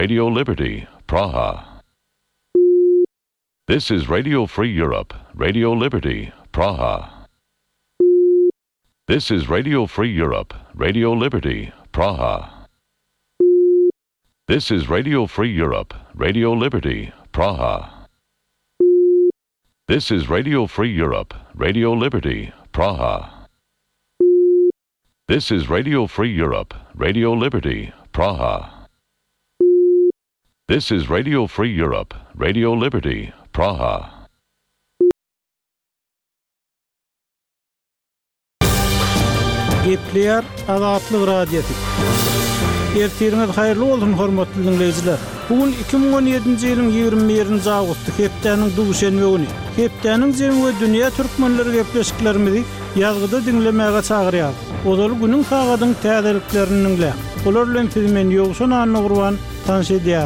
Radio Liberty, Praha. This is Radio Free Europe, Radio Liberty, Praha. This is Radio Free Europe, Radio Liberty, Praha. This is Radio Free Europe, Radio Liberty, Praha. This is Radio Free Europe, Radio Liberty, Praha. This is Radio Free Europe, Radio Liberty, Praha. This is Radio Free Europe, Radio Liberty, Praha. Gepler Azatlyk Radiosu. Ertiriniz hayırlı bolsun hormatly dinleyijiler. Bugün 2017-nji ýylyň 21-nji awgusty hepdeniň duşenme güni. Hepdeniň jemgy dünýä türkmenleri gepleşiklerimizi ýazgyda dinlemäge çagyrýar. Olar günüň sagadyň täzeliklerini dinle. Olar bilen filmen ýogşan anny gurban tanış edýär.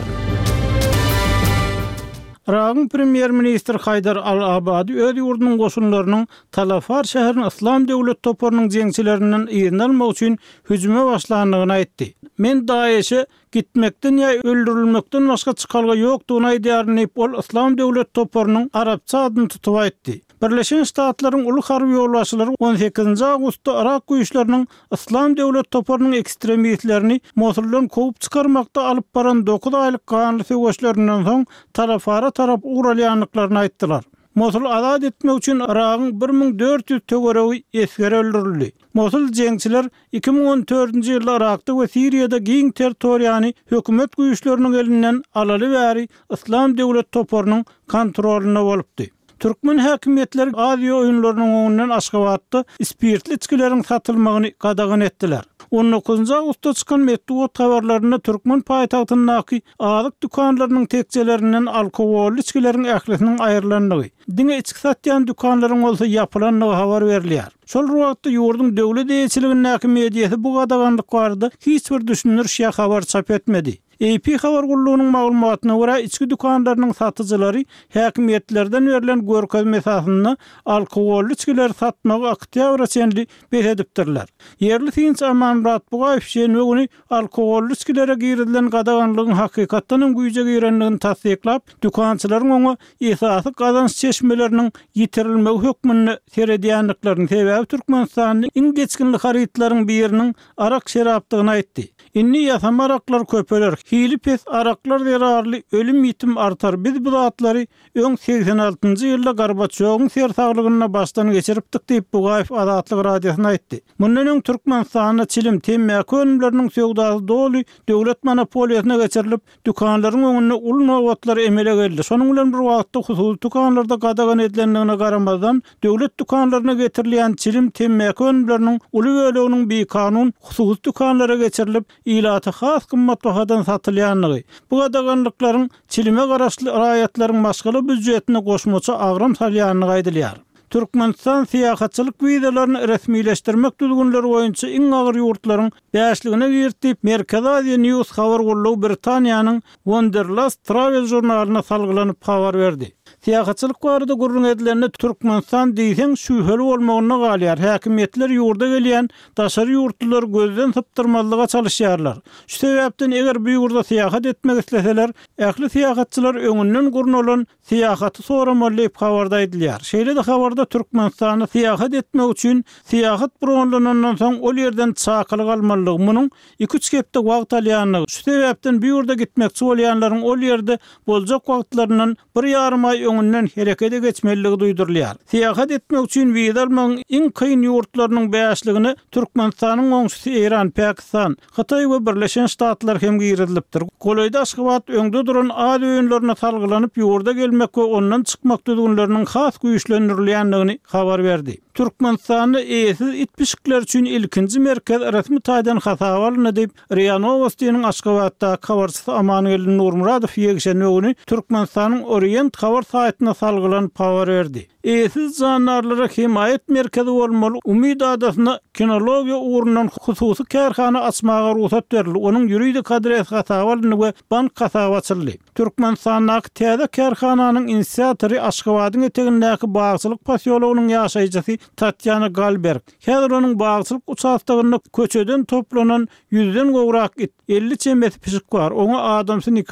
Irak'ın Premier Minister Haydar al-Abadi öz ýurdunyň goşunlarynyň Talafar şäheriniň Islam döwlet toparynyň jeňçilerinden ýerini almak üçin hüjüme başlandygyny aýtdy. Men Daeşe gitmekden ýa öldürilmekden başga çykalga ýokdugyny aýdýaryn ol Islam döwlet toparynyň arapça adyny tutup aýtdy. Birleşen Ştatlaryň uly harby ýolbaşçylary 18-nji awgustda Irak güýçleriniň Islam döwlet toparynyň ekstremistlerini Mosuldan kovup çykarmakda alyp baran 9 aýlyk ganly söwüşlerinden soň Talafara tarap uğralyanlıklarını aýtdylar. Mosul azad etmek üçin Irak'ın 1400 töweregi eskeri öldürildi. Mosul jeňçiler 2014-nji ýylda Irak'da we Siriýada giň territoriýany hökümet güýçleriniň elinden alaly bäri Islam döwlet toparynyň kontrolyna bolupdy. Türkmen häkimetleri Aziýa oýunlarynyň öňünden Aşgabatda spirtli içkilerin satylmagyny gadagan etdiler. 19-njy awgustda çykan medeniýet habarlaryna Türkmen paýtagtyndaky azyk dükanlarynyň tekjelerinden alkoholly içkilerin ählisiniň aýrylandygy, diňe içki satýan dükanlaryň bolsa ýapylandygy habar berilýär. Şol wagtda ýurduň döwlet eýetçiliginiň häkimiýeti bu gadaganlyk barada hiç bir düşünür şeýle habar çap etmedi. AP habar gullugynyň maglumatyna görä içki dükanlarynyň satyjylary häkimiýetlerden berilen görkezme mesasyny alkoholly içkiler satmagy oktýabr çenli beredipdirler. Yerli Tinç Amanrat Bugaýew şeýle alkoholly içkilere girdilen gadaganlygyň hakykatdan güýje girenligini tasdiklap, dükançylaryň oňa esasy gazanç çeşmeleriniň ýitirilmegi hökmüni seredýänliklaryny sebäbi Türkmenistanyň iň geçkinli harytlaryň biriniň arak şerapdygyny aýtdy. Inni ýasam araklar köpeler, hili pes araklar zerarly, ölüm ýitim artar. Biz bu zatlary öň 86-njy ýylda Gorbaçowyň sersaglygyna başdan geçiripdik diýip Bugaýew Azatlyk Radiosyna aýtdy. Mundan öň Türkmenistanyna çilim temmäki önümleriniň söwdasy doly döwlet monopoliýasyna geçirilip, dükanlaryň öňünde uly nowatlar emele geldi. Şonuň bilen bir wagtda hususy dükanlarda gadagan edilendigine garamazdan döwlet dükanlaryna getirilýän çilim temmäki önümleriniň uly böleginiň bir kanun hususy dükanlara geçirilip ilaty has kymmatbahadan satylýanlygy. Bu gadaganlyklaryň çilime garaşly raýatlaryň maşgaly büdjetine goşmaça agram salýanlygy aýdylýar. Türkmenistan siýasatçylyk widealaryny resmileşdirmek düzgünleri boýunça iň agyr ýurtlaryň bäşligine girtip, Merkez Asia News habar gullugy Britaniýanyň Wanderlust Travel jurnalyna salgylanyp habar berdi. Siýasatçylyk barada gurrun edilenine Türkmenistan diýsen şüheli bolmagyna galýar. Häkimetler ýurda gelýän daşary ýurtlylar gözden sypdyrmalyga çalışýarlar. Şu sebäpden eger bu ýurda siýasat etmek isleseler, ähli siýasatçylar öňünden gurrun olan siýasaty soramaly diýip habarda edilýär. Şeýle de habarda Türkmenistany siýasat etmek üçin siýasat programlanandan soň ol ýerden çakylyk almalylygy, munyň 2-3 hepde wagt alýanlygy. Şu sebäpden bu ýurda gitmekçi bolýanlaryň ol ýerde boljak wagtlarynyň 1,5 aý öňünden herekete geçmeligi duýdurulýar. Siýasat etmek üçin wiza almagyň iň kyn ýurtlarynyň bäşligini Türkmenistanyň oňşusy Iran, Pakistan, Hatay we Birleşen Ştatlar hem girilipdir. Golaýda Aşgabat öňde duran ady öýünlerine salgylanyp ýurda gelmek we ondan çykmak düzgünleriniň has güýçlendirilýänligini habar berdi. Türkmenistany eýesiz itpişikler üçin ilkinji merkez resmi taýdan hasabalyny diýip RIA Novostiýanyň Aşgabatda habarçysy Amanyl Nurmuradow ýegşenme güni Türkmenistanyň Orient habar saýtyna salgylanyp habar berdi. Eýesiz jandarlara himayet merkezi bolmaly Umid adasyna kinologiýa ugrundan hususy kärhana açmaga ruhsat berildi. Onuň ýuridik adres hasabalyny we bank hasabaçyly. Türkmenistanyň täze kärhananyň inisiatory Aşgabatyň etegindäki bagçylyk pasiýologynyň ýaşaýjysy Tatyana Galberg. Häzir onuň bagçylyk uçakdagyny köçeden toplanan 100den gowrak 50 çembesi pişik bar. Oňa adamsy